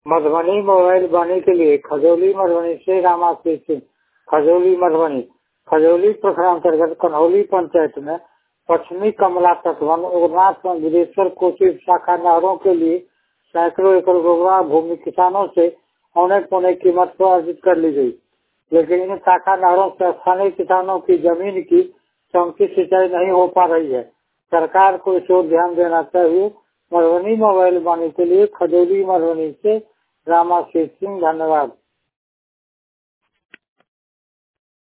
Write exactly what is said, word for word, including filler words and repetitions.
Madhubani mobile बानी के लिए खजौली मधुबनी से रामाशीष सिंह। खजौली मधुबनी खजौली प्रखंड अंतर्गत कन्हौली पंचायत में पश्चिमी कमला तटबंध उग्रनाथ विदेश्वर कोसी शाखा नहरों के लिए सैकड़ों एकड़ गोबरा भूमि किसानों से औने पौने कीमत पर अर्जित कर ली गई, लेकिन इन शाखा नहरों से स्थानीय किसानों की जमीन की समुचित सिंचाई नहीं हो पा रही है। सरकार को इस ओर ध्यान देना चाहिए। मधुबनी मोबाइल बानी के लिए खजौली मधुबनी से रामाशीष सिंह। धन्यवाद।